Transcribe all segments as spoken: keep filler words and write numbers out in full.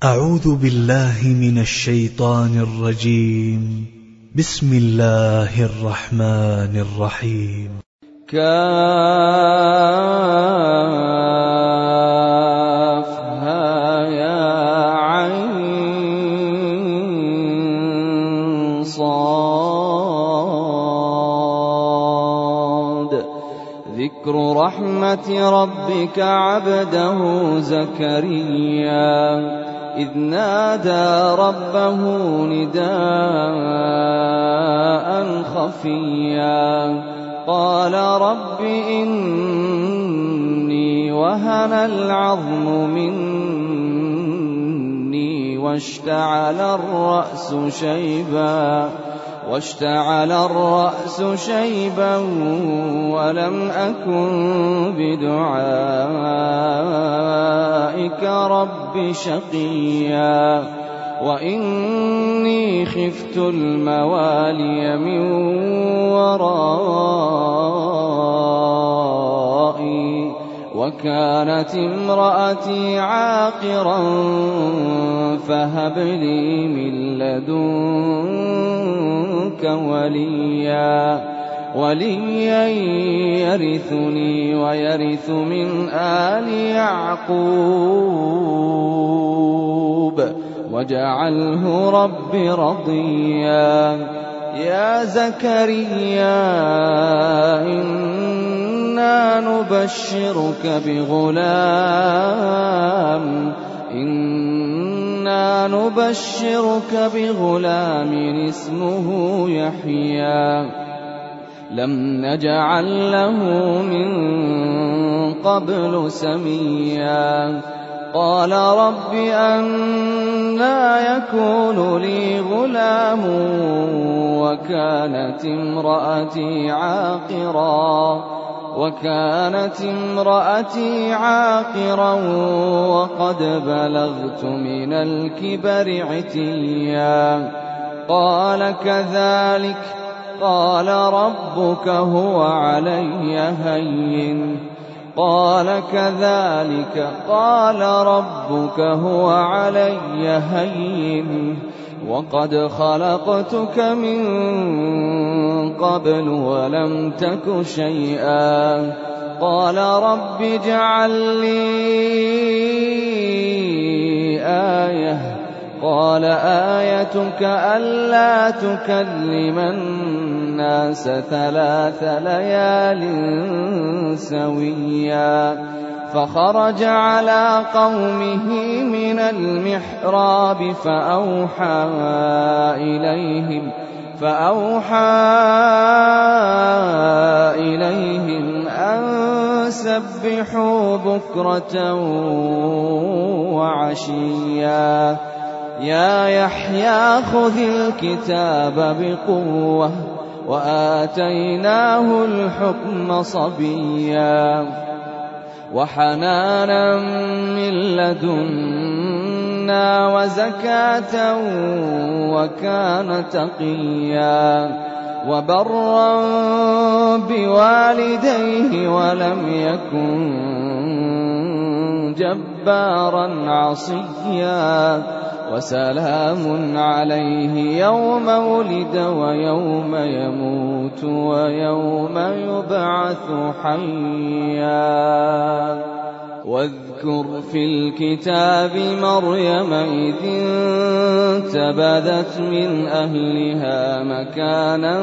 أعوذ بالله من الشيطان الرجيم. بسم الله الرحمن الرحيم. كافها يا عين صاد ذكر رحمة ربك عبده زكريا إذ نادى ربه نداء خفيا قال رب إني وهن العظم مني واشتعل الرأس شيبا واشتعل الرأس شيبا ولم أكن بدعائك رب شقيا وإني خفت الموالي من ورائي وكانت امرأتي عاقرا فهب لي من لدنك وليا وليا يرثني ويرث من آل يعقوب واجعله رب رضيا يا زكريا إنا نبشرك بغلام إنا نبشرك بغلام اسمه يحيى لم نجعل له من قبل سميا قال رب أنى يكون لي غلام وكانت امرأتي عاقرا وكانت امرأتي عاقرا وقد بلغت من الكبر عتيا قال كذلك قال ربك هو علي هين قال كذلك قال ربك هو علي هين وقد خلقتك من قبل ولم تك شيئا قال رب اجعل لي آية قال آيتك ألا تكلم الناس ثلاث ليال سويا فخرج على قومه من المحراب فأوحى إليهم فأوحى إليهم أن سبحوا بكرة وعشيا يا يحيى خذ الكتاب بقوة وآتيناه الحكم صبيا وحنانا من لدنا وزكاة وكان تقيا وبرا بوالديه ولم يكن جبارا عصيا وسلام عليه يوم ولد ويوم يموت ويوم يبعث حيا واذكر في الكتاب مريم إذ انتبذت من أهلها مكانا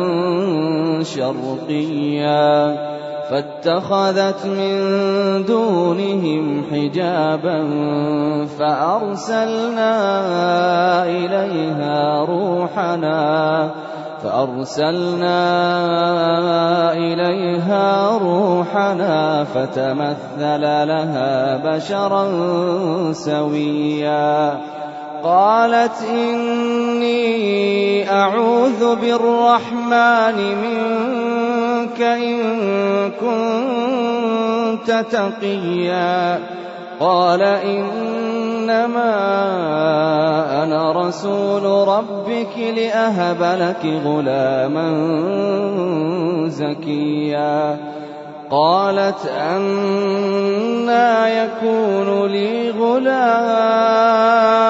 شرقيا فاتخذت من دونهم حجابا فأرسلنا إليها روحنا فأرسلنا إليها روحنا فتمثل لها بشرا سويا قالت إني أعوذ بالرحمن منك إن كنت تقيا قال إنما أنا رسول ربك لأهب لك غلاما زكيا قالت أنى يكون لي غلام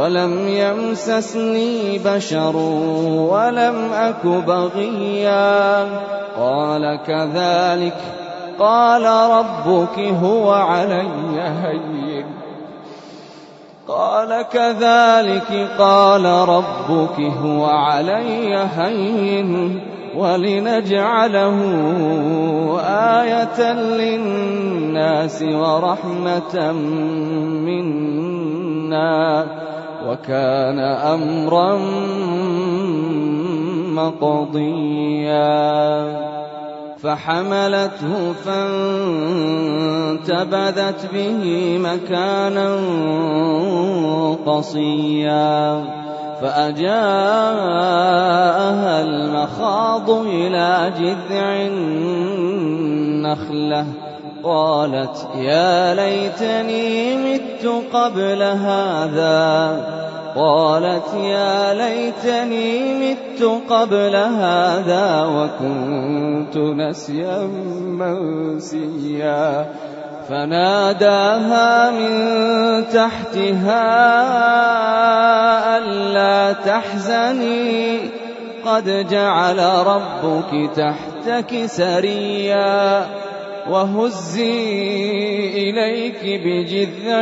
ولم يمسسني بشر ولم أك بغيا قال كذلك قال ربك هو علي هين قال كذلك قال ربك هو علي هين ولنجعله آية للناس ورحمة منا وكان أمرا مقضيا فحملته فانتبذت به مكانا قصيا فأجاءها المخاض إلى جذع النخلة قالت يا ليتني مت قبل هذا قالت يا ليتني مت قبل هذا وكنت نسيا منسيا فناداها من تحتها ألا تحزني قد جعل ربك تحتك سريا وهزي إليك بجذع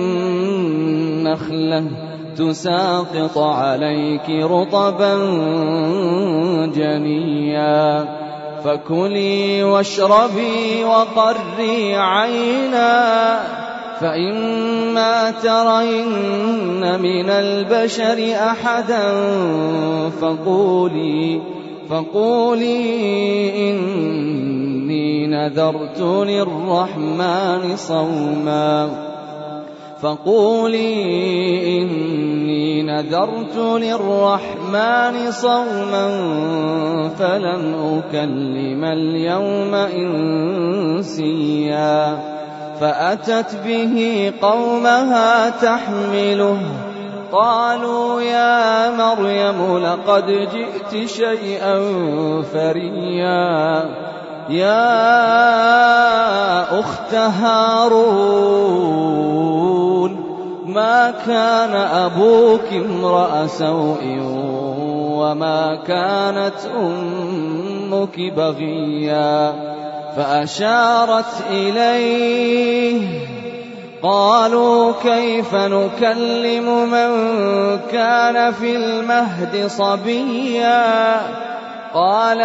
النخلة تساقط عليك رطبا جنيا فكلي واشربي وقري عينا فإما ترين من البشر أحدا فقولي فقولي إني نذرت للرحمن صوما فقولي إني نذرت للرحمن صوما فلن أكلم اليوم إنسيا فأتت به قومها تحمله قالوا يا مريم لقد جئت شيئا فريا يا أخت هارون ما كان أبوك امرأ سوء وما كانت أمك بغيا فأشارت إليه قالوا كيف نكلم من كان في المهد صبيا قال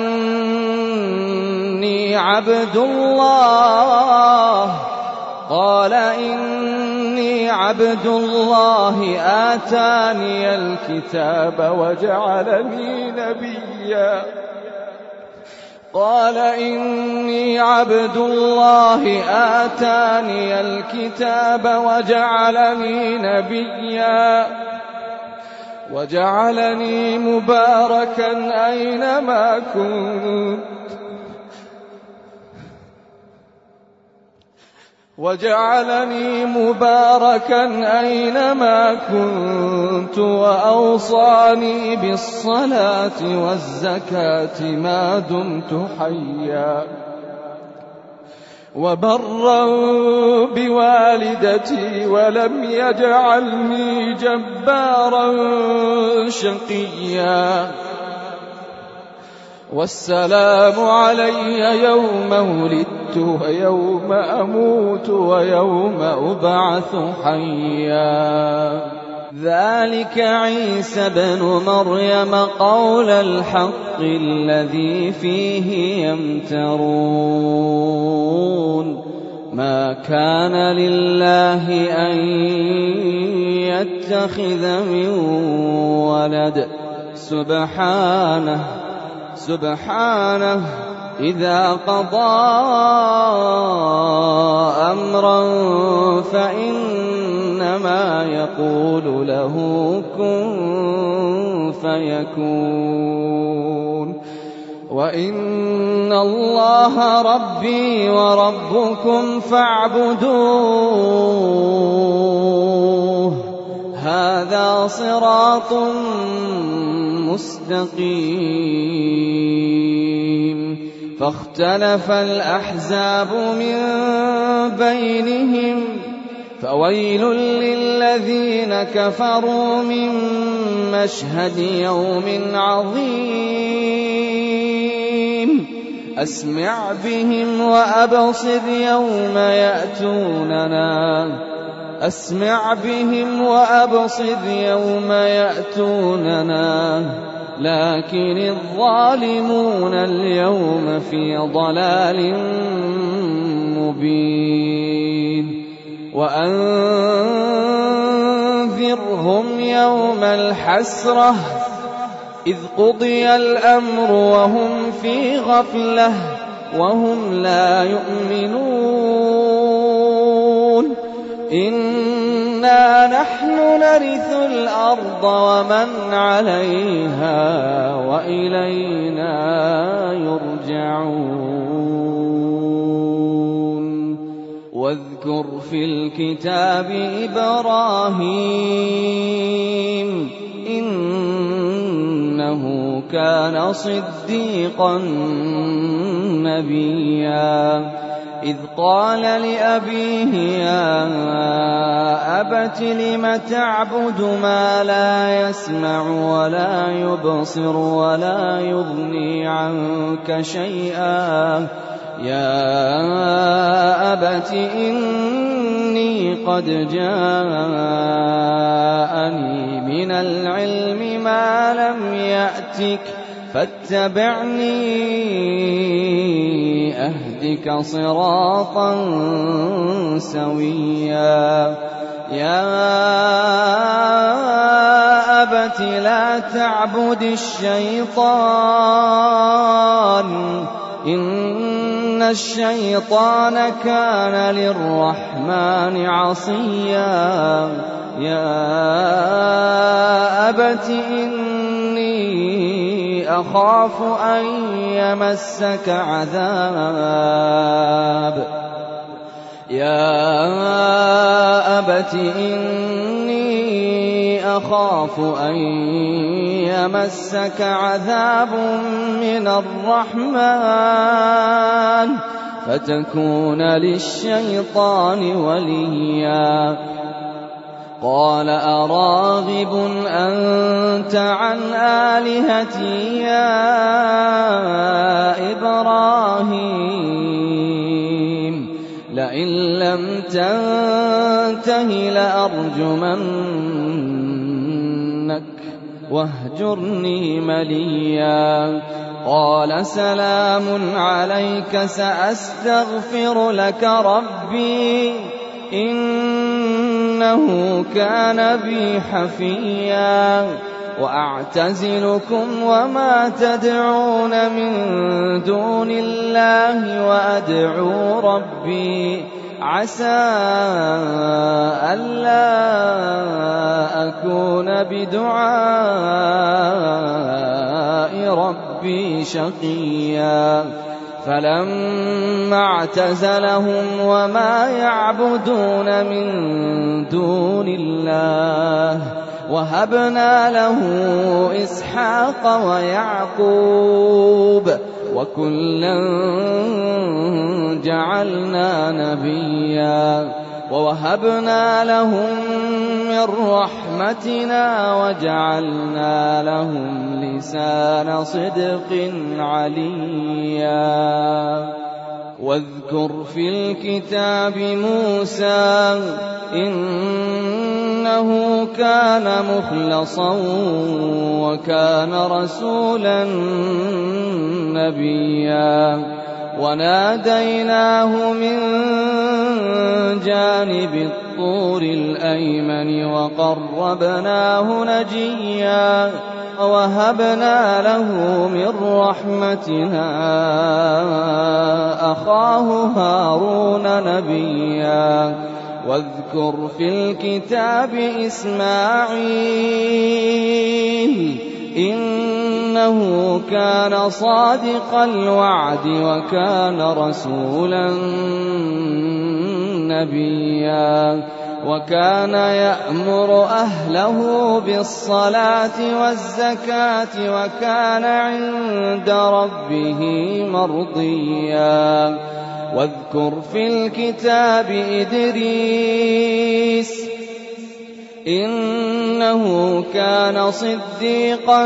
إني عبد الله قال إني عبد الله آتاني الكتاب وجعلني نبيا قال إني عبد الله آتاني الكتاب وجعلني نبيا وجعلني مباركا أينما كنت وجعلني مباركا أينما كنت وأوصاني بالصلاة والزكاة ما دمت حيا وبرا بوالدتي ولم يجعلني جبارا شقيا والسلام علي يوم ولدت ويوم أموت ويوم أبعث حيا ذلك عيسى بن مريم قول الحق الذي فيه يمترون ما كان لله أن يتخذ من ولد سبحانه سبحانه إذا قضى أمرا فإنما يقول له كن فيكون وإن الله ربي وربكم فاعبدوه هذا صراط مستقيم فاختلف الأحزاب من بينهم فويل للذين كفروا من مشهد يوم عظيم أسمع بهم وأبصر يوم يأتوننا أسمع بهم وأبصر يوم يأتوننا لكن الظالمون اليوم في ضلال مبين وأنذرهم يوم الحسرة إذ قضي الأمر وهم في غفلة وهم لا يؤمنون إنا نحن نرث الأرض ومن عليها وإلينا يرجعون واذكر في الكتاب إبراهيم إنه كان صديقا نبيا إذ قال لأبيه يا أبت لم تعبد ما لا يسمع ولا يبصر ولا يغني عنك شيئا يا أبت إني قد جاءني من العلم ما لم يأتك فاتبعني أهدك صراطا سويا يا أبت لا تعبد الشيطان إن الشيطان كان للرحمن عصيا يا أبت إني أخاف أن يمسك عذاب يا أبت إني أخاف أن يمسك عذاب من الرحمن فتكون للشيطان وليا قال أراغب أنت عن آلهتي يا إبراهيم لئن لم تنته لأرجمنك واهجرني مليا قال سلام عليك سأستغفر لك ربي إنه كان بي حفيا وأعتزلكم وما تدعون من دون الله وأدعو ربي عسى ألا أكون بدعاء ربي شقيا فلما اعتزلهم وما يعبدون من دون الله وهبنا له إسحاق ويعقوب وكلا جعلنا نبيا ووهبنا لهم من رحمتنا وجعلنا لهم لسان صدق عليا واذكر في الكتاب موسى إنه كان مخلصا وكان رسولا نبيا وناديناه من جانب الطور الأيمن وقربناه نجيا ووهبنا له من رحمتنا أخاه هارون نبيا واذكر في الكتاب إسماعيل إنه كان صادق الوعد وكان رسولا نبيا وكان يأمر أهله بالصلاة والزكاة وكان عند ربه مرضيا واذكر في الكتاب إدريس إنه كان صديقا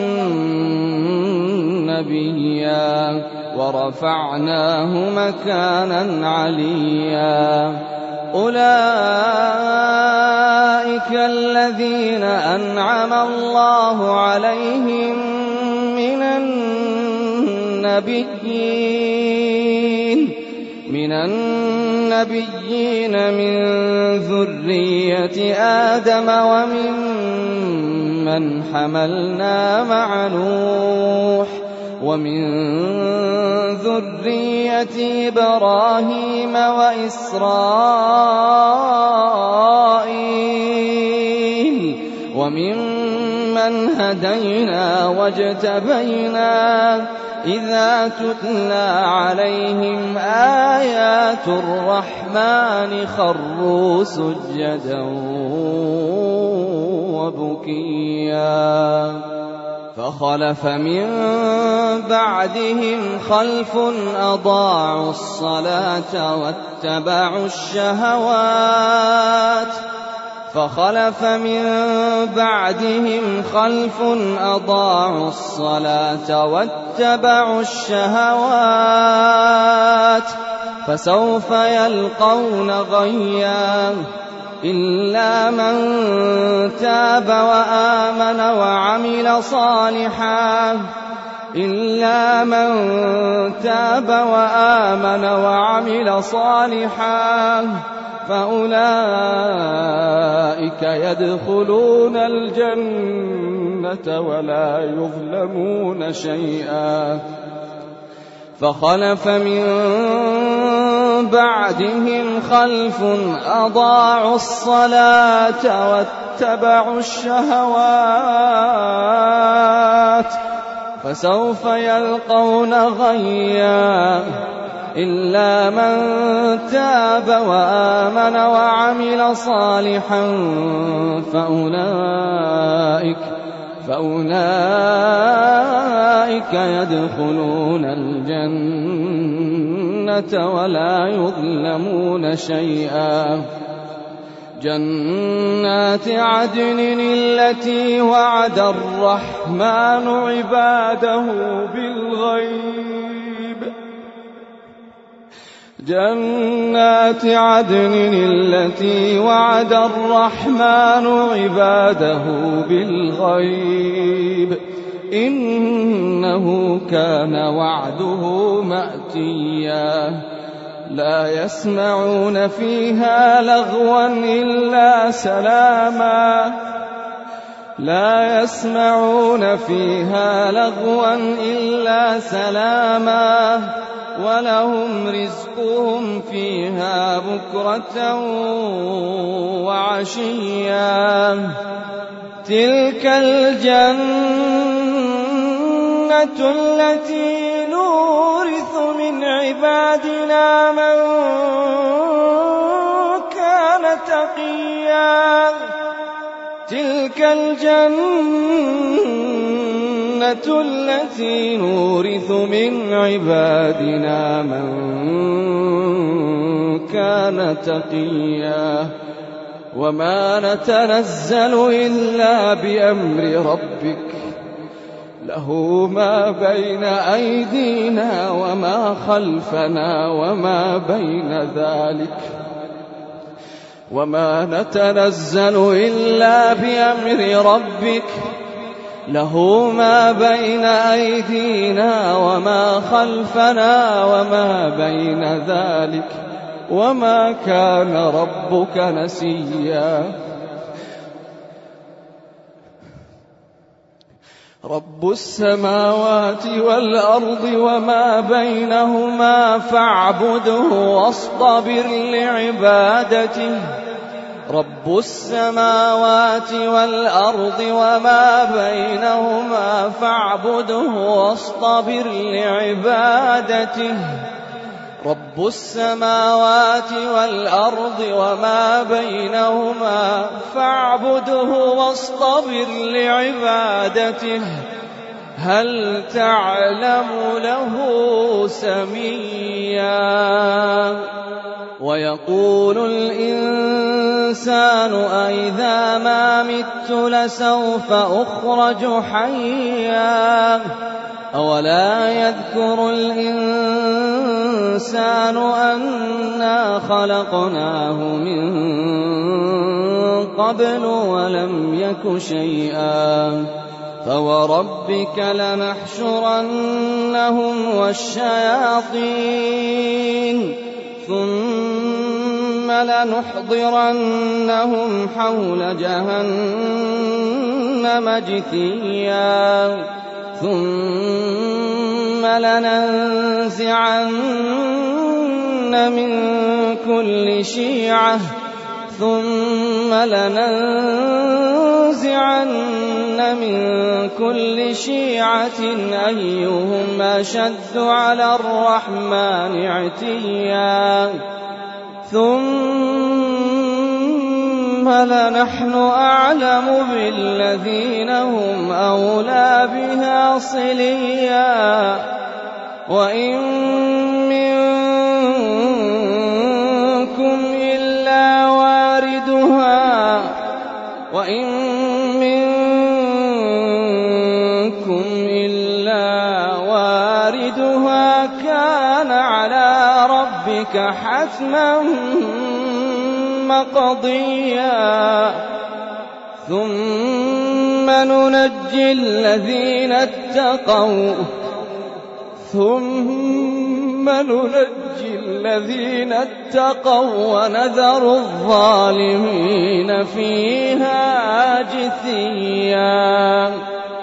نبيا ورفعناه مكانا عليا أولئك الذين أنعم الله عليهم من النبيين من النبيين من ذرية آدم وممن حملنا مع نوح ومن ذرية إبراهيم وإسرائيل وممن هدينا واجتبينا إذا تتلى عليهم آيات الرحمن خروا سجدا وبكيا فخلف من بعدهم خلف أضاعوا الصلاة واتبعوا الشهوات فخلف من بعدهم خلف أضاعوا الصلاة واتبعوا الشهوات فسوف يلقون غيا إلا من تاب وآمن وعمل صالحا إلا من تاب وآمن وعمل صالحا فأولئك يدخلون الجنة ولا يظلمون شيئا فخلف من بعدهم خلف أضاعوا الصلاة واتبعوا الشهوات فسوف يلقون غيا إلا من تاب وآمن وعمل صالحا فأولئك فأولئك يدخلون الجنة ولا يظلمون شيئا جنات عدن التي وعد الرحمن عباده بالغيب جنات عدن التي وعد الرحمن عباده بالغيب إنه كان وعده مأتيا لا يسمعون فيها لغوا إلا سلاما لا يسمعون فيها لغوا إلا سلاما ولهم رزقهم فيها بكرة وعشيا تلك الجنة التي نورث من عبادنا من كان تقيا تلك الجنة التي نورث من عبادنا من كان تقيا وما نتنزل إلا بأمر ربك له ما بين أيدينا وما خلفنا وما بين ذلك وما نتنزل إلا بأمر ربك له ما بين أيدينا وما خلفنا وما بين ذلك وما كان ربك نسيا رب السماوات والأرض وما بينهما فاعبده واصطبر لعبادته رب السماوات والأرض وما بينهما فاعبده واصطبر لعبادته رب السماوات والأرض وما بينهما فاعبده واصطبر لعبادته هل تعلم له سميا ويقول الإنسان أإذا ما مت لسوف أخرج حيا أولا يذكر الإنسان أنا خلقناه من قبل ولم يك شيئا فوربك لنحشرنهم والشياطين ثم لنحضرنهم حول جهنم جثيا ثم لننزعن من كل شيعة ثم لننزعن من كل شيعة أيهم أشد على الرحمن عتيا ثم لنحن أعلم بالذين هم أولى بها صليا وإن منكم إلا واردها وإن منكم إلا واردها كان على ربك حتما مقضيا ثم ننجي الذين اتقوا ثم ننجي الذين اتقوا ونذر الظالمين فيها جثيا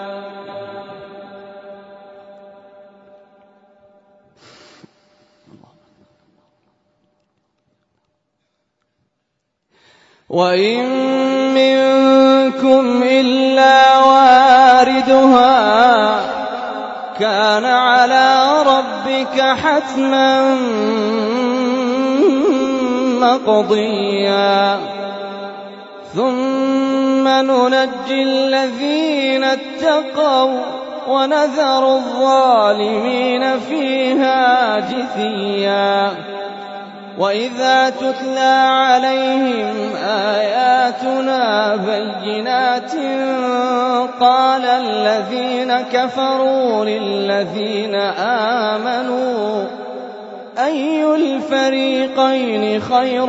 وإن منكم إلا واردها كان على ربك حتما مقضيا ثم ننجي الذين اتقوا ونذر الظالمين فيها جثيا وإذا تتلى عليهم آياتنا بينات قال الذين كفروا للذين آمنوا أي الفريقين خير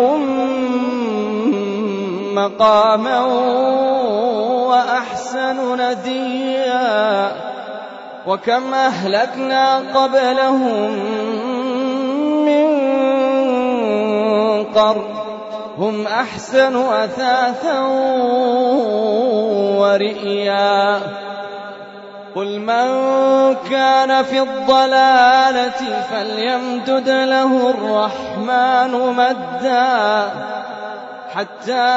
مقاما وأحسن نديا وكم أهلكنا قبلهم من قرن هم أحسن أثاثا ورئيا قل من كان في الضلالة فليمدد له الرحمن مدا حتى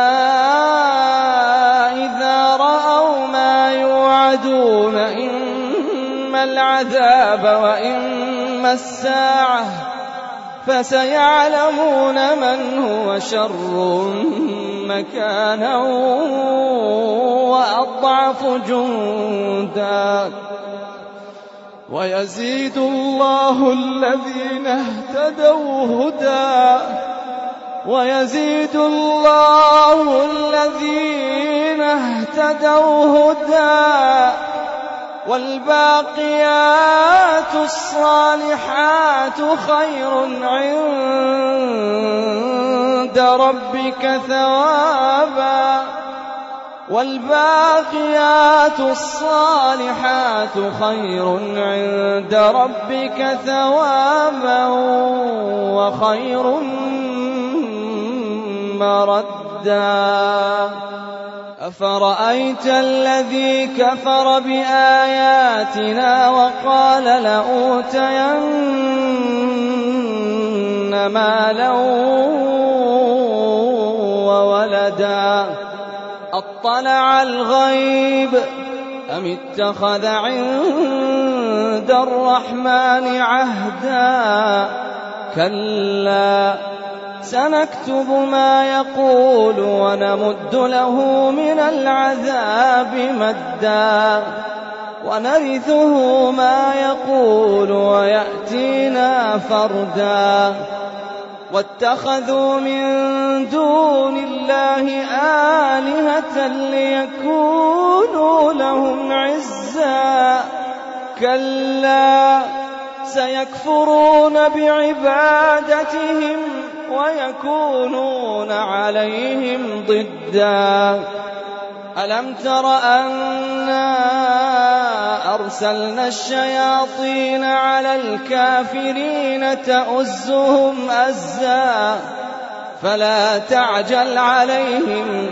إذا رأوا ما يوعدون إما العذاب وإما الساعة فسيعلمون من هو شر مكانا وأضعف جندا ويزيد الله الذين اهتدوا هدى ويزيد الله الذين اهتدوا هدى والباقيات الصالحات خير عند ربك ثوابا والباقيات الصالحات خير عند ربك ثوابا وخير مردا أفرأيت الذي كفر بآياتنا وقال لأوتين مالا وولدا أطلع الغيب أم اتخذ عند الرحمن عهدا كلا سنكتب ما يقول ونمد له من العذاب مدا ونرثه ما يقول ويأتينا فردا واتخذوا من دون الله آلهة ليكونوا لهم عزا كلا سيكفرون بعبادتهم ويكونون عليهم ضدا ألم تر أنا أرسلنا الشياطين على الكافرين تؤزهم أزا فلا تعجل عليهم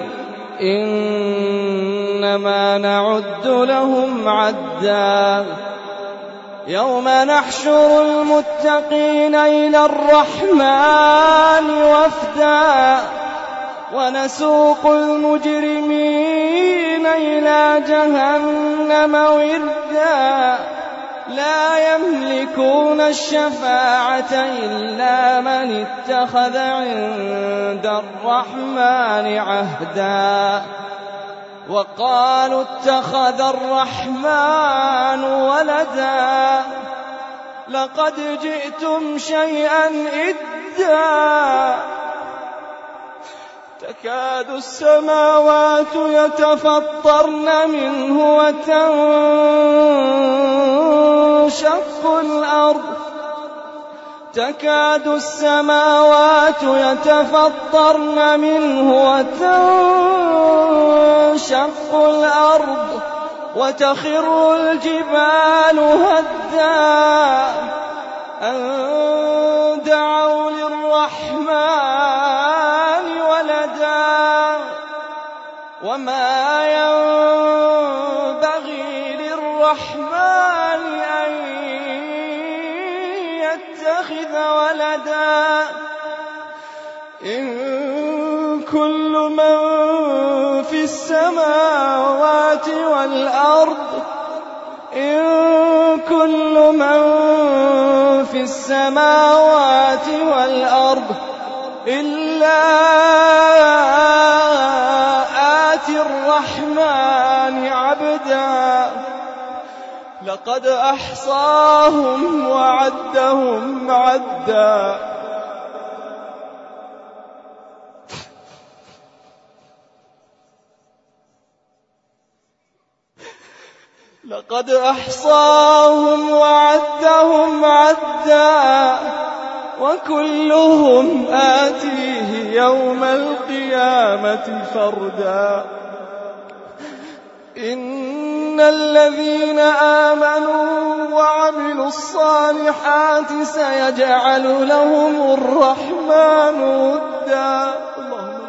إنما نعد لهم عدا يوم نحشر المتقين إلى الرحمن وفدا ونسوق المجرمين إلى جهنم وردا لا يملكون الشفاعة إلا من اتخذ عند الرحمن عهدا وقالوا اتخذ الرحمن ولدا لقد جئتم شيئا إدا تكاد السماوات يتفطرن منه وتنشق الأرض تكاد السماوات يتفطرن منه وتنشق الأرض وتخر الجبال هدا أن دعوا للرحمن ولدا وما ينبغي للرحمن أن يتخذ ولدا إن كل من في السماوات والأرض إن كل من في السماوات والأرض إلا آتي الرحمن عبدا لقد أحصاهم وعدهم عدا لقد أحصاهم وعدهم عدا وكلهم آتيه يوم القيامة فردا إن الذين آمنوا وعملوا الصالحات سيجعل لهم الرحمن ودا اللهم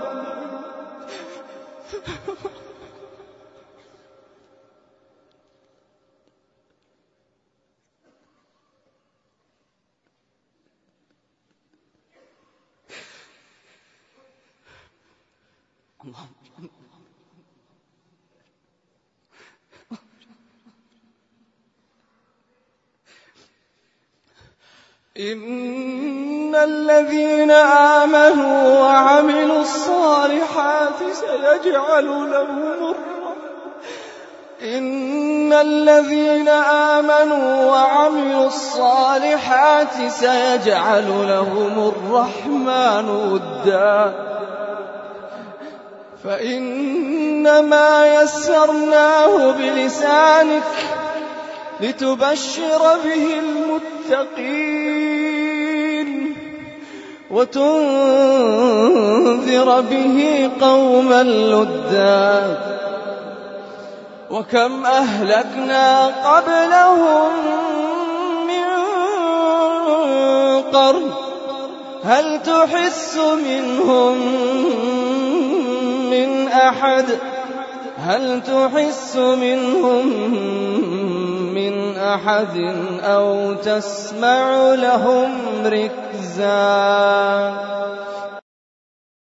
إن الذين آمنوا وعملوا الصالحات سيجعل لهم الرحمن إن الذين آمنوا وعملوا الصالحات سيجعل لهم الرحمن ودا فإنما يسرناه بلسانك لتبشر به المتقين وتنذر به قوما لدا وكم أهلكنا قبلهم من قرن هل تحس منهم من أحد هل تحس منهم من أحد أو تسمع لهم ركزا